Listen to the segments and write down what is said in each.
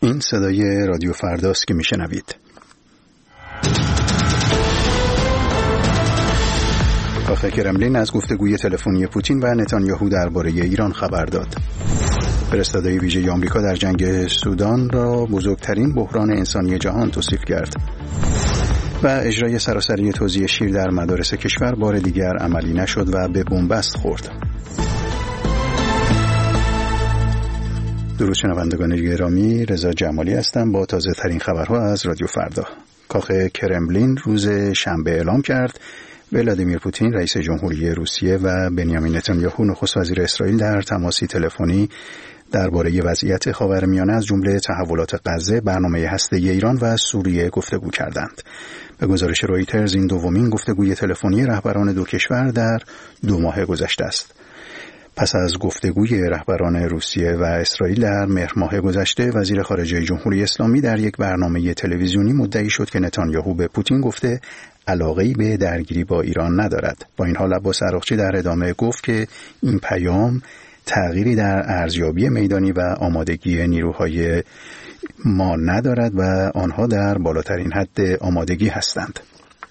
این صدای رادیو فرداست که میشنوید. کاخ کرملین از گفتگوی تلفنی پوتین و نتانیاهو درباره ایران خبر داد. فرستاده ویژه آمریکا در جنگ سودان را بزرگترین بحران انسانی جهان توصیف کرد. و اجرای سراسری توزیع شیر در مدارس کشور بار دیگر عملی نشد و به بنبست خورد. درود شنوندگان گرامی، رضا جمالی هستم با تازه ترین خبرها از رادیو فردا. کاخ کرملین روز شنبه اعلام کرد ولادیمیر پوتین رئیس جمهوری روسیه و بنیامین نتانیاهو نخست وزیر اسرائیل در تماسی تلفنی درباره وضعیت خاورمیانه از جمله تحولات غزه، برنامه هسته‌ای ایران و سوریه گفتگو کردند. به گزارش رویترز این دومین گفتگوی تلفنی رهبران دو کشور در 2 ماه گذشته است. پس از گفتگوی رهبران روسیه و اسرائیل در مهر ماه گذشته، وزیر خارجه جمهوری اسلامی در یک برنامه تلویزیونی مدعی شد که نتانیاهو به پوتین گفته علاقه‌ای به درگیری با ایران ندارد. با این حال عباس عراقچی در ادامه گفت که این پیام تغییری در ارزیابی میدانی و آمادگی نیروهای ما ندارد و آنها در بالاترین حد آمادگی هستند.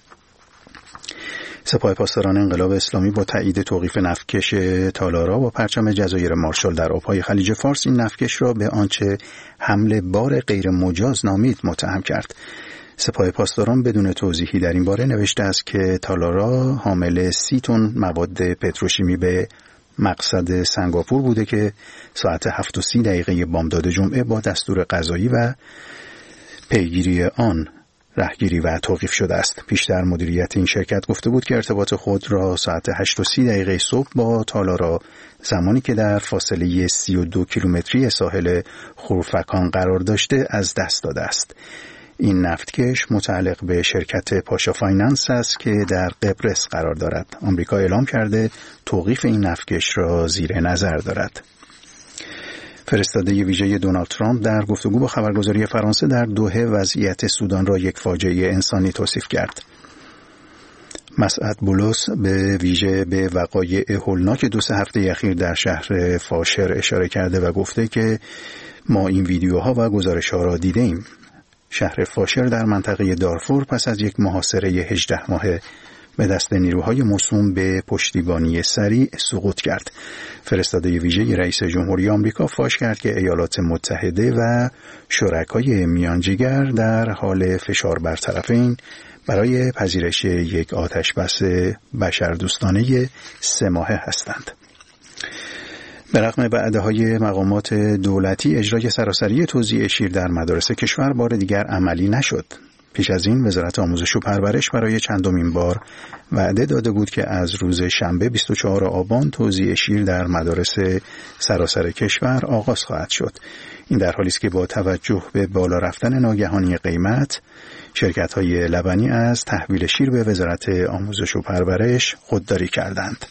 سپاه پاسداران انقلاب اسلامی با تایید توقیف نفتکش تالارا با پرچم جزایر مارشال در آبهای خلیج فارس این نفتکش را به آنچه حمل بار غیر مجاز نامید متهم کرد. سپاه پاسداران بدون توضیحی در این باره نوشته است که تالارا حامل 30 تن مواد پتروشیمی به مقصد سنگاپور بوده که ساعت 7:30 بامداد جمعه با دستور قضایی و پیگیری آن رهگیری و توقیف شده است. پیشتر مدیریت این شرکت گفته بود که ارتباط خود را ساعت 8:30 صبح با تالارا زمانی که در فاصله 32 کیلومتری ساحل خورفکان قرار داشته از دست داده است. این نفتکش متعلق به شرکت پاشا فایننس است که در قبرس قرار دارد. آمریکا اعلام کرده توقیف این نفتکش را زیر نظر دارد. فرستاده ویژه دونالد ترامپ در گفتگو با خبرگزاری فرانسه در دوحه وضعیت سودان را یک فاجعه انسانی توصیف کرد. مسعد بولس به ویژه به وقایع هولناک 2-3 هفته اخیر در شهر فاشر اشاره کرده و گفته که ما این ویدیوها و گزارش‌ها را دیدیم. شهر فاشر در منطقه دارفور پس از یک محاصره 18 ماهه به دست نیروهای موسوم به پشتیبانی سریع سقوط کرد. فرستاده ویژه رئیس جمهوری آمریکا فاش کرد که ایالات متحده و شرکای میانجیگر در حال فشار بر طرفین برای پذیرش یک آتشبس بشردوستانه 3 ماهه هستند. به رغم وعده‌های مقامات دولتی، اجرای سراسری توزیع شیر در مدارس کشور بار دیگر عملی نشد. پیش از این وزارت آموزش و پرورش برای چندمین بار وعده داده بود که از روز شنبه 24 آبان توزیع شیر در مدارس سراسر کشور آغاز خواهد شد. این در حالی است که با توجه به بالا رفتن ناگهانی قیمت، شرکت‌های لبنی از تحویل شیر به وزارت آموزش و پرورش خودداری کردند.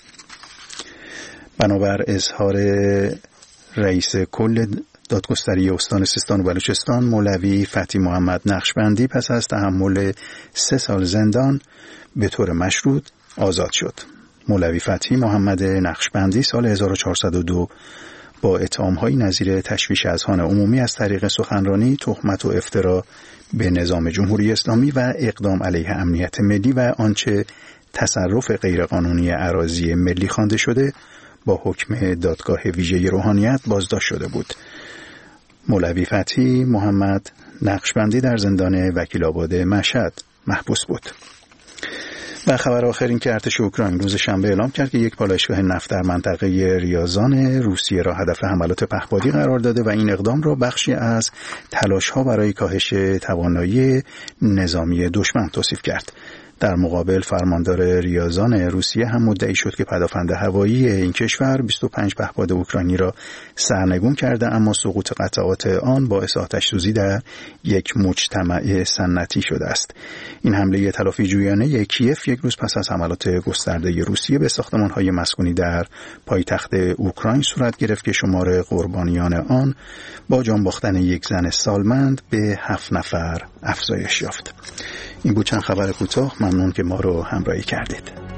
بنابر اظهار رئیس کل دادگستری استان سیستان و بلوچستان مولوی فتحی محمد نقشبندی پس از تحمل 3 سال زندان به طور مشروط آزاد شد. مولوی فتحی محمد نقشبندی سال 1402 با اتهام‌های نظیر تشویش اذهان عمومی از طریق سخنرانی، تهمت و افترا به نظام جمهوری اسلامی و اقدام علیه امنیت ملی و آنچه تصرف غیرقانونی اراضی ملی خوانده شده با حکم دادگاه ویژه روحانیت بازداشت شده بود. مولوی فتحی محمد نقشبندی در زندان وکیل‌آباد مشهد محبوس بود. و خبر آخر این که ارتش اوکراین روز شنبه اعلام کرد که یک پالایشگاه نفت در منطقه ریازان روسیه را هدف حملات پهپادی قرار داده و این اقدام را بخشی از تلاش‌ها برای کاهش توانایی نظامی دشمن توصیف کرد. در مقابل فرماندار ریازان روسیه هم مدعی شد که پدافند هوایی این کشور 25 پهپاد اوکراینی را سرنگون کرده، اما سقوط قطعات آن باعث آتش‌سوزی در یک مجتمع سنتی شده است. این حمله تلافی جویانه کیف یک روز پس از حملات گسترده روسیه به ساختمان‌های مسکونی در پایتخت اوکراین صورت گرفت که شمار قربانیان آن با جان باختن یک زن سالمند به 7 نفر افزایش یافت. این بود چند خبر کوتاه. ممنون که ما رو همراهی کردید.